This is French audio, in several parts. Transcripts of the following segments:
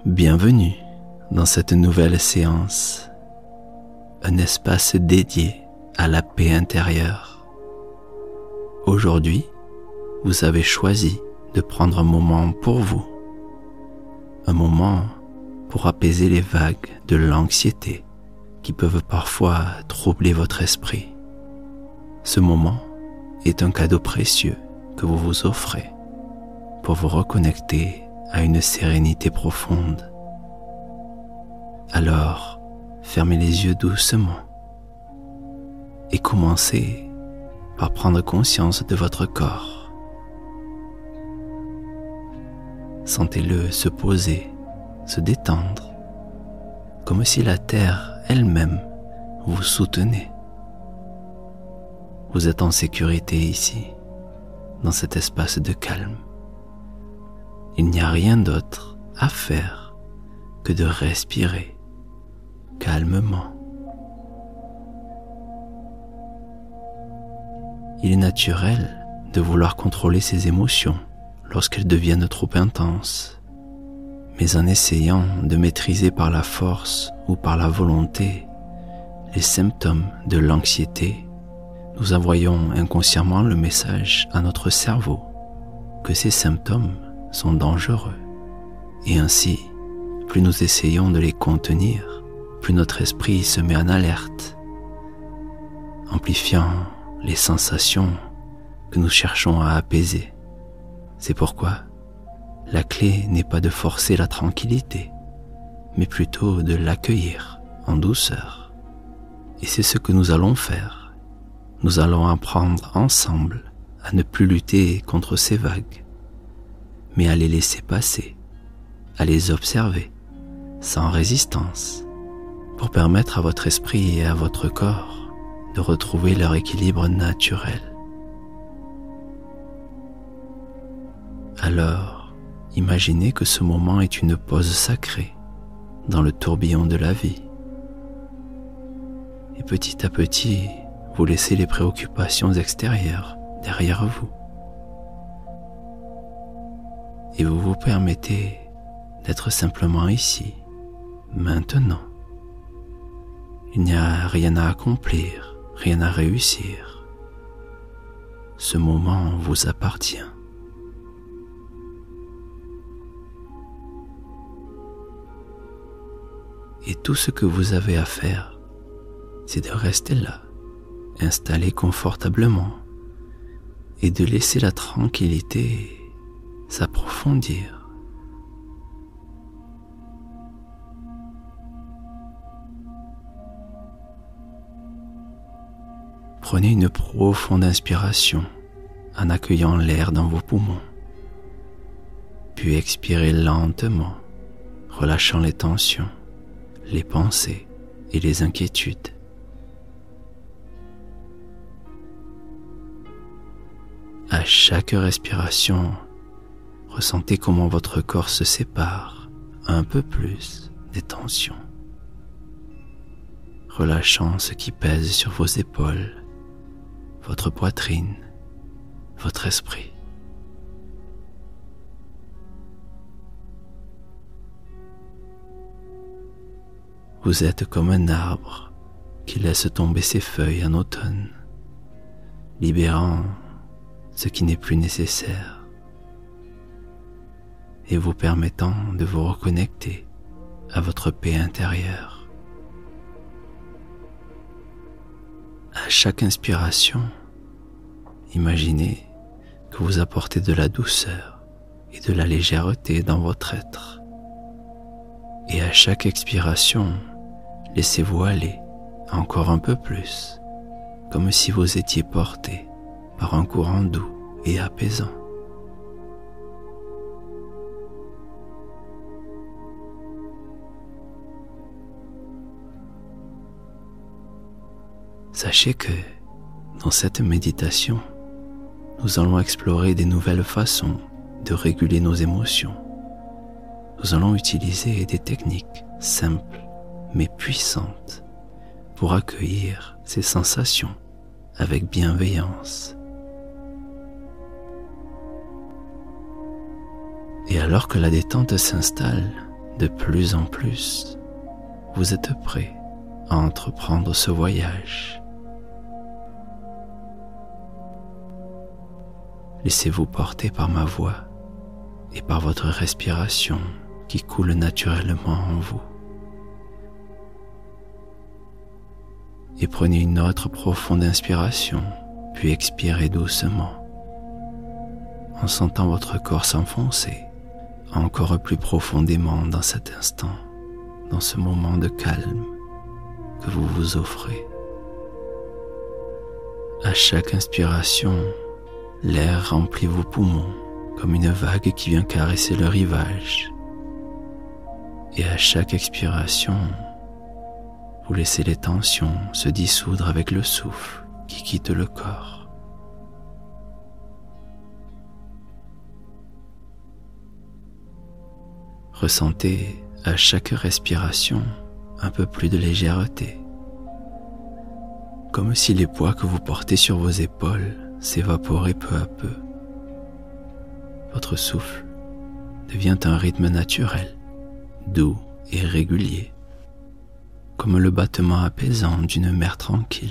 Bienvenue dans cette nouvelle séance, un espace dédié à la paix intérieure. Aujourd'hui, vous avez choisi de prendre un moment pour vous, un moment pour apaiser les vagues de l'anxiété qui peuvent parfois troubler votre esprit. Ce moment est un cadeau précieux que vous vous offrez pour vous reconnecter à une sérénité profonde. Alors, fermez les yeux doucement et commencez par prendre conscience de votre corps. Sentez-le se poser, se détendre, comme si la terre elle-même vous soutenait. Vous êtes en sécurité ici, dans cet espace de calme. Il n'y a rien d'autre à faire que de respirer calmement. Il est naturel de vouloir contrôler ses émotions lorsqu'elles deviennent trop intenses. Mais en essayant de maîtriser par la force ou par la volonté les symptômes de l'anxiété, nous envoyons inconsciemment le message à notre cerveau que ces symptômes sont dangereux. Et ainsi, plus nous essayons de les contenir, plus notre esprit se met en alerte, amplifiant les sensations que nous cherchons à apaiser. C'est pourquoi la clé n'est pas de forcer la tranquillité, mais plutôt de l'accueillir en douceur. Et c'est ce que nous allons faire. Nous allons apprendre ensemble à ne plus lutter contre ces vagues, mais à les laisser passer, à les observer, sans résistance, pour permettre à votre esprit et à votre corps de retrouver leur équilibre naturel. Alors, imaginez que ce moment est une pause sacrée dans le tourbillon de la vie. Et petit à petit, vous laissez les préoccupations extérieures derrière vous. Et vous vous permettez d'être simplement ici, maintenant. Il n'y a rien à accomplir, rien à réussir. Ce moment vous appartient. Et tout ce que vous avez à faire, c'est de rester là, installé confortablement, et de laisser la tranquillité s'approfondir. Prenez une profonde inspiration en accueillant l'air dans vos poumons, puis expirez lentement, relâchant les tensions, les pensées et les inquiétudes. À chaque respiration, ressentez comment votre corps se sépare un peu plus des tensions, relâchant ce qui pèse sur vos épaules, votre poitrine, votre esprit. Vous êtes comme un arbre qui laisse tomber ses feuilles en automne, libérant ce qui n'est plus nécessaire et vous permettant de vous reconnecter à votre paix intérieure. À chaque inspiration, imaginez que vous apportez de la douceur et de la légèreté dans votre être. Et à chaque expiration, laissez-vous aller encore un peu plus, comme si vous étiez porté par un courant doux et apaisant. Sachez que, dans cette méditation, nous allons explorer des nouvelles façons de réguler nos émotions. Nous allons utiliser des techniques simples mais puissantes pour accueillir ces sensations avec bienveillance. Et alors que la détente s'installe, de plus en plus, vous êtes prêt à entreprendre ce voyage. Laissez-vous porter par ma voix et par votre respiration qui coule naturellement en vous. Et prenez une autre profonde inspiration, puis expirez doucement, en sentant votre corps s'enfoncer encore plus profondément dans cet instant, dans ce moment de calme que vous vous offrez. À chaque inspiration, l'air remplit vos poumons comme une vague qui vient caresser le rivage. Et à chaque expiration, vous laissez les tensions se dissoudre avec le souffle qui quitte le corps. Ressentez à chaque respiration un peu plus de légèreté, comme si les poids que vous portez sur vos épaules s'évaporaient peu à peu. Votre souffle devient un rythme naturel, doux et régulier, comme le battement apaisant d'une mer tranquille.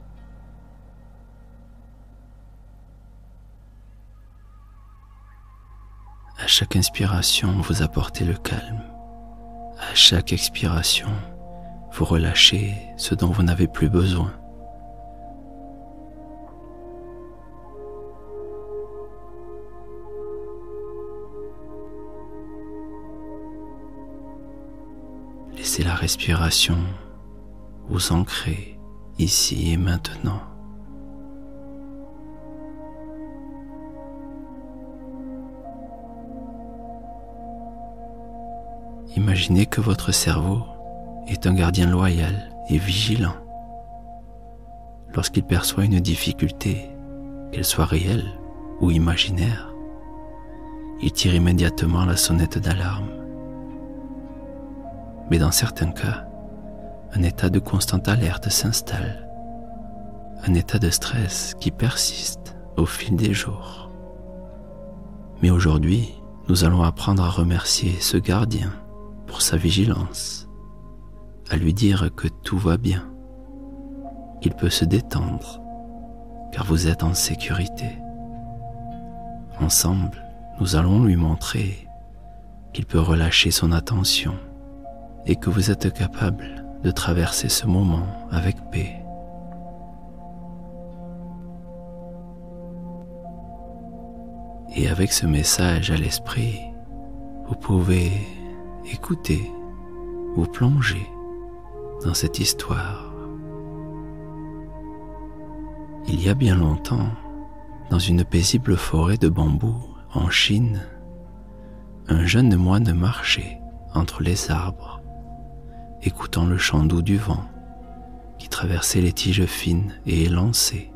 À chaque inspiration, vous apportez le calme. À chaque expiration, vous relâchez ce dont vous n'avez plus besoin. Laissez la respiration vous ancrer ici et maintenant. Imaginez que votre cerveau est un gardien loyal et vigilant. Lorsqu'il perçoit une difficulté, qu'elle soit réelle ou imaginaire, il tire immédiatement la sonnette d'alarme. Mais dans certains cas, un état de constante alerte s'installe, un état de stress qui persiste au fil des jours. Mais aujourd'hui, nous allons apprendre à remercier ce gardien pour sa vigilance, à lui dire que tout va bien, qu'il peut se détendre, car vous êtes en sécurité. Ensemble, nous allons lui montrer qu'il peut relâcher son attention et que vous êtes capable de traverser ce moment avec paix. Et avec ce message à l'esprit, vous pouvez écouter, vous plonger dans cette histoire. Il y a bien longtemps, dans une paisible forêt de bambous en Chine, un jeune moine marchait entre les arbres, écoutant le chant doux du vent qui traversait les tiges fines et élancées.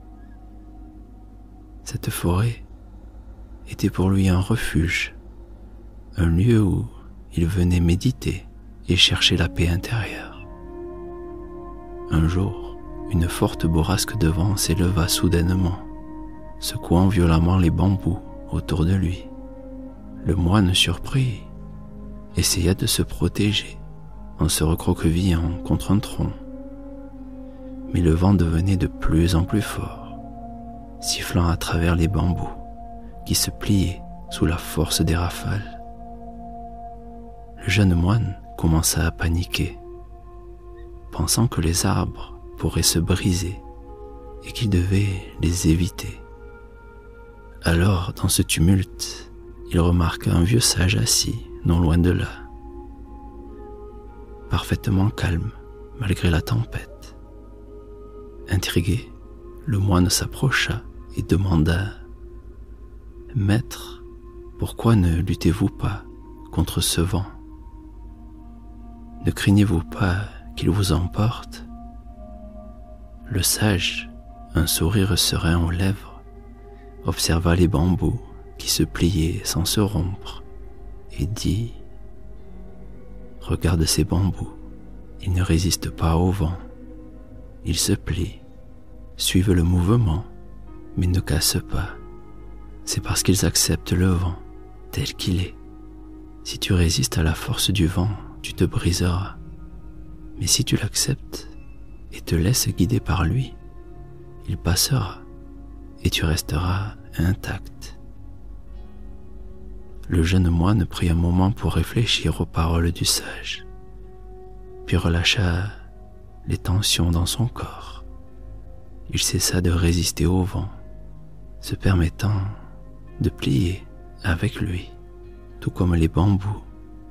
Cette forêt était pour lui un refuge, un lieu où il venait méditer et chercher la paix intérieure. Un jour, une forte bourrasque de vent s'éleva soudainement, secouant violemment les bambous autour de lui. Le moine, surpris, essaya de se protéger en se recroquevillant contre un tronc. Mais le vent devenait de plus en plus fort, sifflant à travers les bambous qui se pliaient sous la force des rafales. Le jeune moine commença à paniquer, pensant que les arbres pourraient se briser et qu'il devait les éviter. Alors, dans ce tumulte, il remarqua un vieux sage assis, non loin de là, parfaitement calme malgré la tempête. Intrigué, le moine s'approcha et demanda « Maître, pourquoi ne luttez-vous pas contre ce vent ? Ne craignez-vous pas qu'il vous emporte ?» Le sage, un sourire serein aux lèvres, observa les bambous qui se pliaient sans se rompre et dit « Regarde ces bambous, ils ne résistent pas au vent. Ils se plient, suivent le mouvement, mais ne cassent pas. C'est parce qu'ils acceptent le vent tel qu'il est. Si tu résistes à la force du vent, tu te briseras. Mais si tu l'acceptes et te laisses guider par lui, il passera et tu resteras intact. Le jeune moine prit un moment pour réfléchir aux paroles du sage, puis relâcha les tensions dans son corps. Il cessa de résister au vent, se permettant de plier avec lui, tout comme les bambous.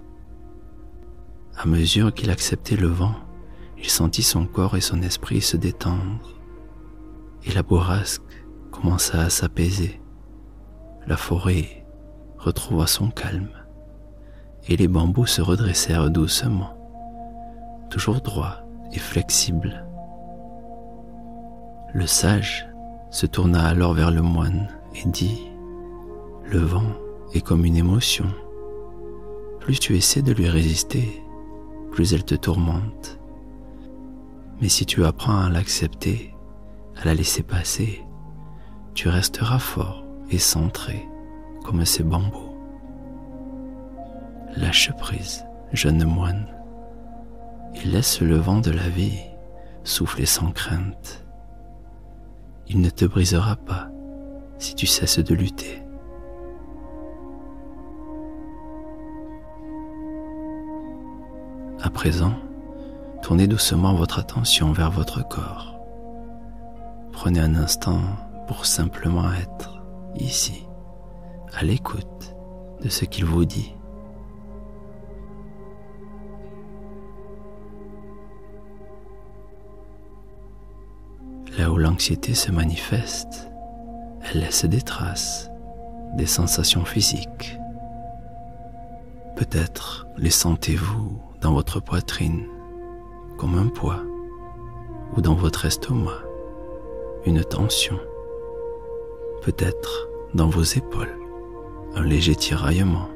À mesure qu'il acceptait le vent, il sentit son corps et son esprit se détendre, et la bourrasque commença à s'apaiser. La forêt retrouva son calme, et les bambous se redressèrent doucement, toujours droits et flexibles. Le sage se tourna alors vers le moine et dit : « Le vent est comme une émotion. Plus tu essaies de lui résister, plus elle te tourmente. Mais si tu apprends à l'accepter, à la laisser passer, tu resteras fort et centré comme ces bambous. Lâche prise, jeune moine, et laisse le vent de la vie souffler sans crainte. Il ne te brisera pas si tu cesses de lutter. » À présent, tournez doucement votre attention vers votre corps. Prenez un instant pour simplement être ici, à l'écoute de ce qu'il vous dit. Là où l'anxiété se manifeste, elle laisse des traces, des sensations physiques. Peut-être les sentez-vous dans votre poitrine, comme un poids, ou dans votre estomac, une tension. Peut-être dans vos épaules, un léger tiraillement.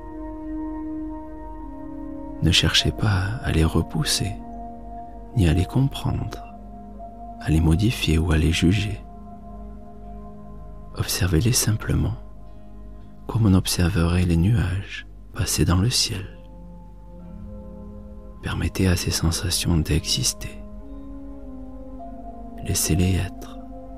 Ne cherchez pas à les repousser, ni à les comprendre, à les modifier ou à les juger. Observez-les simplement, comme on observerait les nuages passer dans le ciel. Permettez à ces sensations d'exister. Laissez-les être.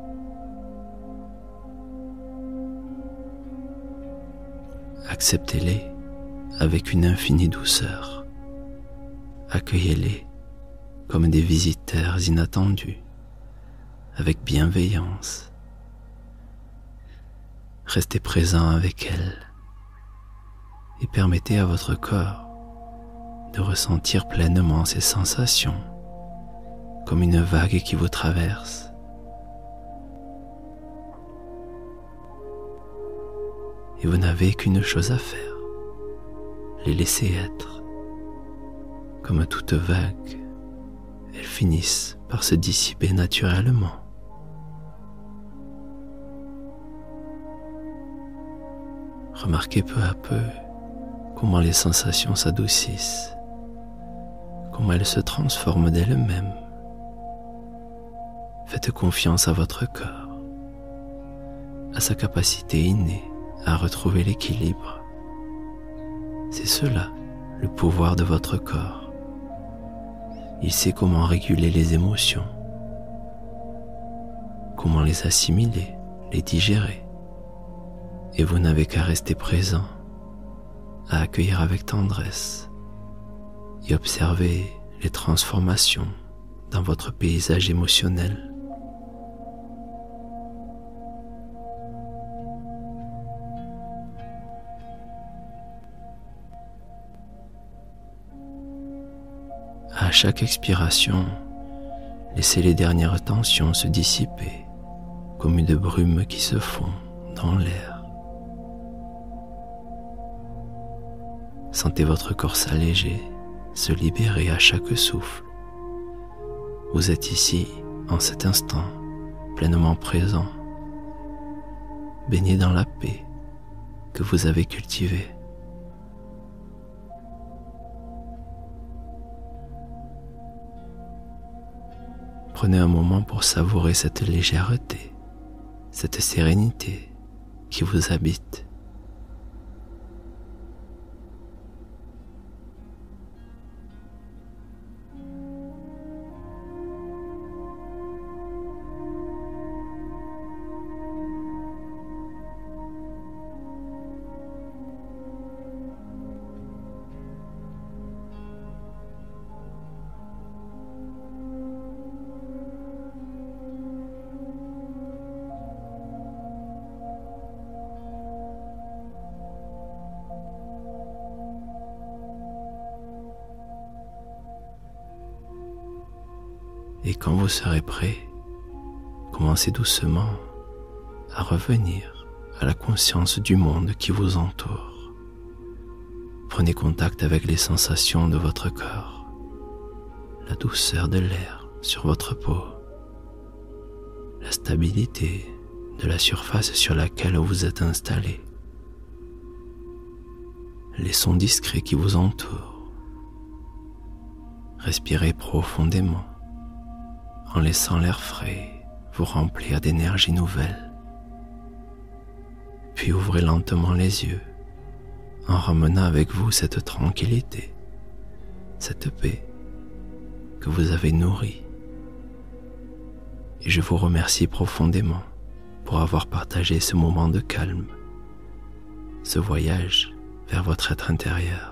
Acceptez-les avec une infinie douceur. Accueillez-les comme des visiteurs inattendus, avec bienveillance. Restez présent avec elles et permettez à votre corps de ressentir pleinement ces sensations comme une vague qui vous traverse. Et vous n'avez qu'une chose à faire, les laisser être. Comme toute vague, elles finissent par se dissiper naturellement. Remarquez peu à peu comment les sensations s'adoucissent, comment elles se transforment d'elles-mêmes. Faites confiance à votre corps, à sa capacité innée à retrouver l'équilibre. C'est cela, le pouvoir de votre corps. Il sait comment réguler les émotions, comment les assimiler, les digérer. Et vous n'avez qu'à rester présent, à accueillir avec tendresse et observer les transformations dans votre paysage émotionnel. À chaque expiration, laissez les dernières tensions se dissiper comme une brume qui se fond dans l'air. Sentez votre corps s'alléger, se libérer à chaque souffle. Vous êtes ici, en cet instant, pleinement présent, baigné dans la paix que vous avez cultivée. Prenez un moment pour savourer cette légèreté, cette sérénité qui vous habite. Et quand vous serez prêt, commencez doucement à revenir à la conscience du monde qui vous entoure. Prenez contact avec les sensations de votre corps, la douceur de l'air sur votre peau, la stabilité de la surface sur laquelle vous êtes installé, les sons discrets qui vous entourent. Respirez profondément en laissant l'air frais vous remplir d'énergie nouvelle. Puis ouvrez lentement les yeux en ramenant avec vous cette tranquillité, cette paix que vous avez nourrie. Et je vous remercie profondément pour avoir partagé ce moment de calme, ce voyage vers votre être intérieur.